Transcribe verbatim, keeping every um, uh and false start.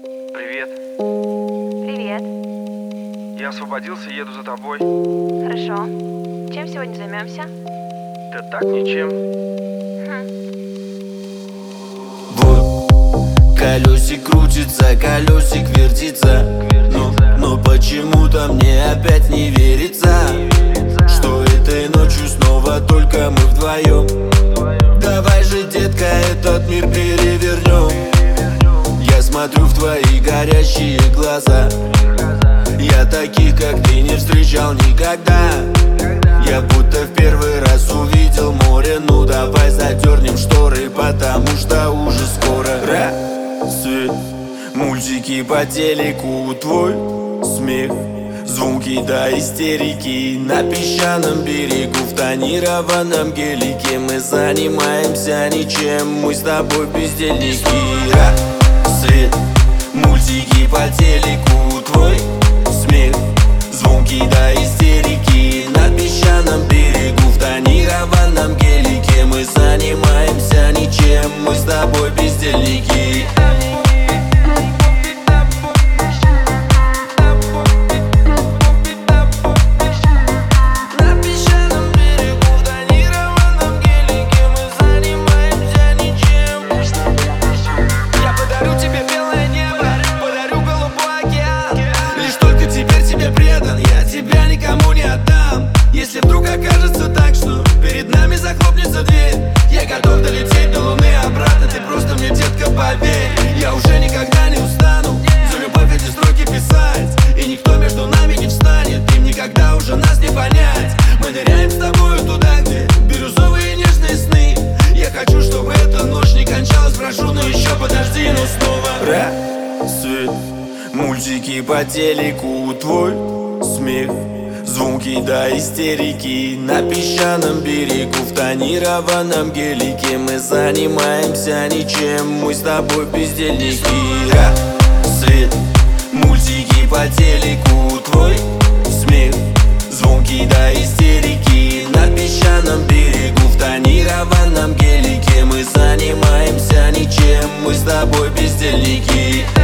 Привет. Привет. Я освободился, еду за тобой. Хорошо. Чем сегодня займемся? Да так, ничем. Хм. Вот колесик крутится, колесик вертится, но, но почему-то мне опять не верится, что этой ночью снова только мы вдвоем. Давай же, детка, этот мир перевернем. Я смотрю в твои горящие глаза. Я таких, как ты, не встречал никогда. Я будто в первый раз увидел море. Ну давай задернем шторы, потому что уже скоро рассвет. Мультики по телеку, твой смех, звуки до истерики. На песчаном берегу, в тонированном гелике мы занимаемся ничем, мы с тобой бездельники. Рассвет, мультики по телеку, твой смех, звуки до истерики. На песчаном берегу, в тонированном гелике мы занимаемся ничем, мы с тобой бездельники. Если вдруг окажется так, что перед нами захлопнется дверь, я готов долететь до луны обратно. Ты просто мне, детка, поверь. Я уже никогда не устану за любовь эти строки писать, и никто между нами не встанет, им никогда уже нас не понять. Мы ныряем с тобою туда, где бирюзовые нежные сны. Я хочу, чтобы эта ночь не кончалась, прошу, но еще подожди, но снова рассвет, мультики по телеку, твой смех, звуки до истерики. На песчаном берегу, в тонированном гелике мы занимаемся ничем, мы с тобой бездельники. Рассвет, мультики по телеку, твой смех, звуки до истерики. На песчаном берегу, в тонированном гелике мы занимаемся ничем, мы с тобой бездельники.